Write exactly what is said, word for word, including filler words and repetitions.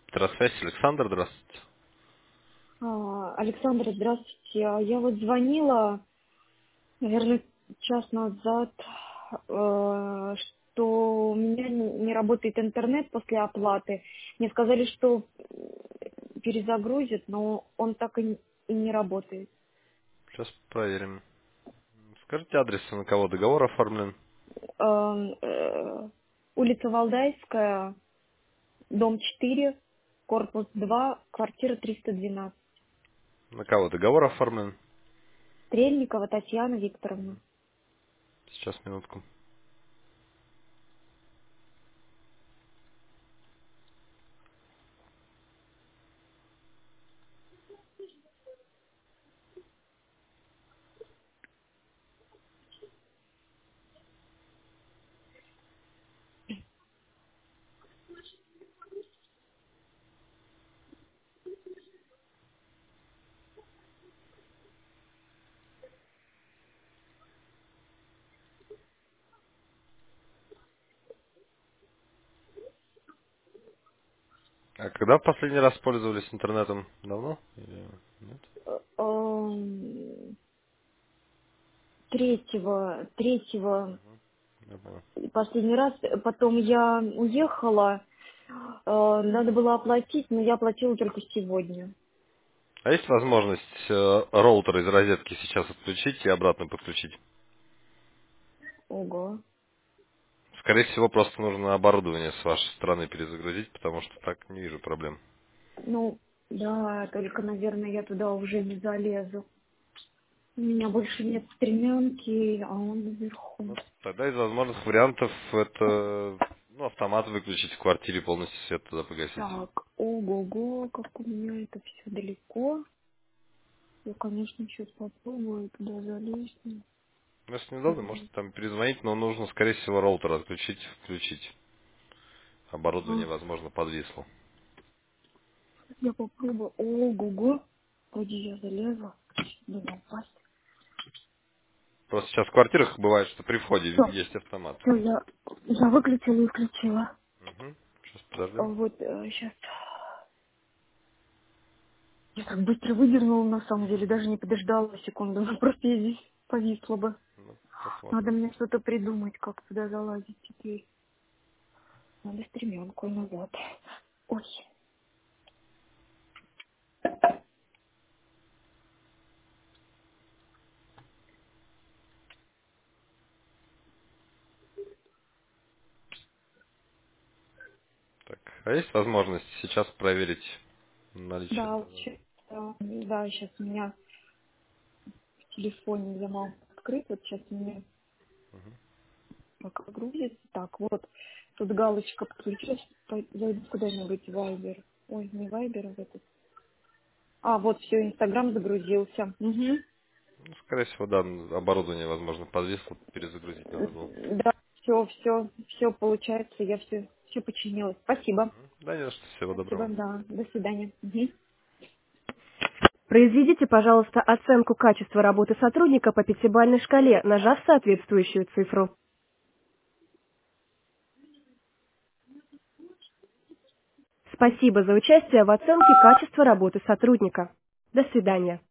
Здравствуйте, Александр, здравствуйте. А, Александр, здравствуйте. А Я вот звонила, наверное, час назад, э, что у меня не не работает интернет после оплаты. Мне сказали, что перезагрузит, но он так и не и не работает. Сейчас проверим. Скажите адрес, на кого договор оформлен? Эм, э, Улица Валдайская, дом четыре, корпус два, квартира триста двенадцать. На кого договор оформлен? Стрельникова Татьяна Викторовна. Сейчас, минутку. А когда в последний раз пользовались интернетом? Давно? Или нет? Э, эм, третьего, третьего Я понял. последний раз, потом я уехала, э, надо было оплатить, но я оплатила только сегодня. А есть возможность э, роутер из розетки сейчас отключить и обратно подключить? Ого. Скорее всего, просто нужно оборудование с вашей стороны перезагрузить, потому что так не вижу проблем. Ну, да, только, наверное, я туда уже не залезу. У меня больше нет стремянки, а он наверху. Ну, тогда из возможных вариантов это ну, автомат выключить в квартире, полностью свет туда погасить. Так, ого-го, как у меня это все далеко. Я, конечно, сейчас попробую туда залезть. но Ну, если неудобно, Ага. можете там перезвонить, но нужно, скорее всего, роутер отключить, включить. Оборудование, Ага. возможно, подвисло. Я попробую. Ого-го. Вроде я залезла. Думаю, упасть. Просто сейчас в квартирах бывает, что при входе Все, есть автомат. все, я, я выключила и включила. Угу. Сейчас А подождем. Вот сейчас. Я так быстро выдернула, на самом деле, даже не подождала секунду. Ну, просто я здесь повисла бы. Ну, Надо посмотрим. мне что-то придумать, как туда залазить теперь. Надо стремянку назад. Ой. Так, а есть возможность сейчас проверить наличие Да, вот данного? щас, да, да, сейчас у меня в телефоне замок открыт. Вот сейчас у меня пока грузится. Так, вот. Тут галочка подключилась. Пой- Зайду куда-нибудь в Вайбер. Ой, не Вайбер, а в этот. А, вот все, Инстаграм загрузился. Угу. Ну, скорее всего, да, оборудование, возможно, подвисло, перезагрузить надо было. Да, все, все, все получается, я все, все починила. Спасибо. Да, не за что, всего Спасибо, доброго. да. До свидания. Мгм. Произведите, пожалуйста, оценку качества работы сотрудника по пятибалльной шкале, нажав соответствующую цифру. Спасибо за участие в оценке качества работы сотрудника. До свидания.